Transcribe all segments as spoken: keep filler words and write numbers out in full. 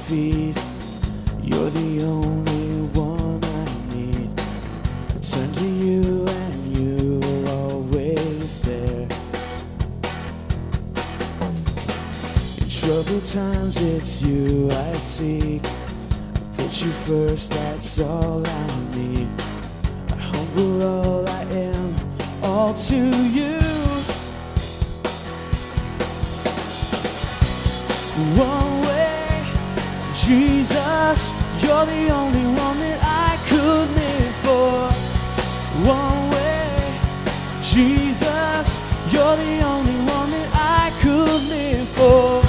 feet. You're the only one I need. I turn to you and you are always there. In troubled times it's you I seek. I put you first, that's all I need. I humble all I am, all to you. One way, Jesus, you're the only one that I could live for. One way, Jesus, you're the only one that I could live for.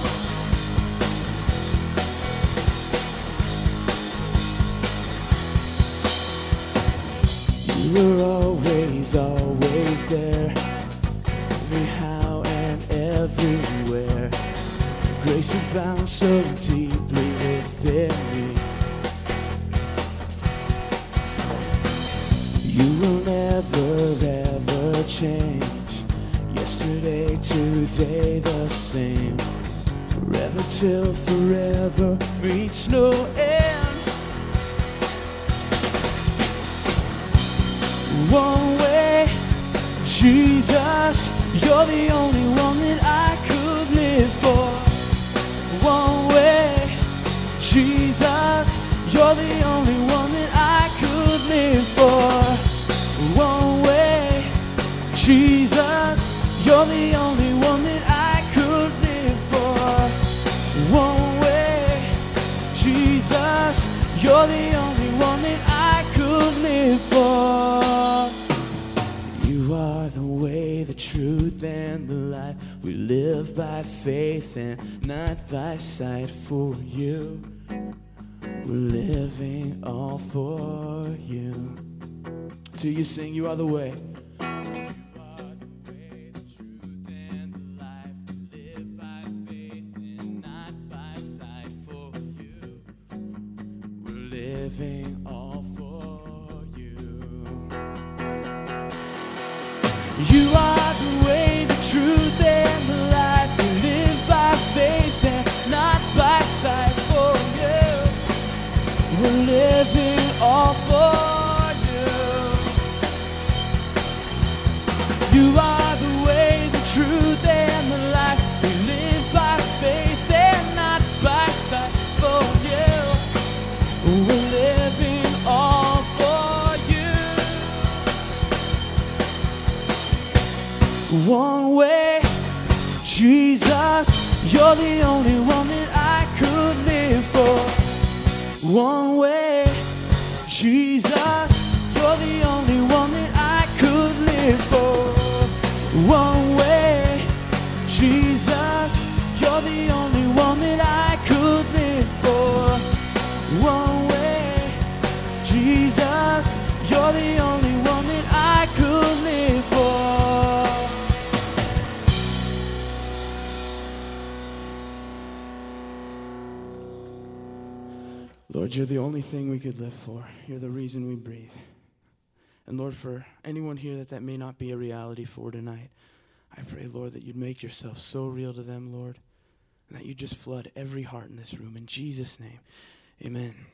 You were always, always there, every how and everywhere. Grace abound so deeply within me. You will never ever change. Yesterday, today the same. Forever till forever reach no end. One way, Jesus, you're the only one that I could live for. One way, Jesus, you're the only one that I could live for. One way, Jesus, you're the only one that I could live for. One way, Jesus, you're the only one that I could live for. You are the way, the truth, and the life. We live by faith and not by sight. For you, we're living all for you. So you sing, you are the way. You are the way, the truth, and the life. We live by faith and not by sight. For you, we're living all for you. You are the way, the truth, and the life. We live by faith and not by sight. For you, we're living all for you. You are the way, the truth, and the life. We live by faith and not by sight. For you, we're living all for you. One way, Jesus, you're the only one that I could live for. One way, Jesus, you're the only one that I could live for. One way, Jesus, you're the only one that I could live for. One way, Jesus, you're the only one that I could live for. Lord, you're the only thing we could live for. You're the reason we breathe. And Lord, for anyone here that that may not be a reality for tonight, I pray, Lord, that you'd make yourself so real to them, Lord, and that you just flood every heart in this room. In Jesus' name, amen.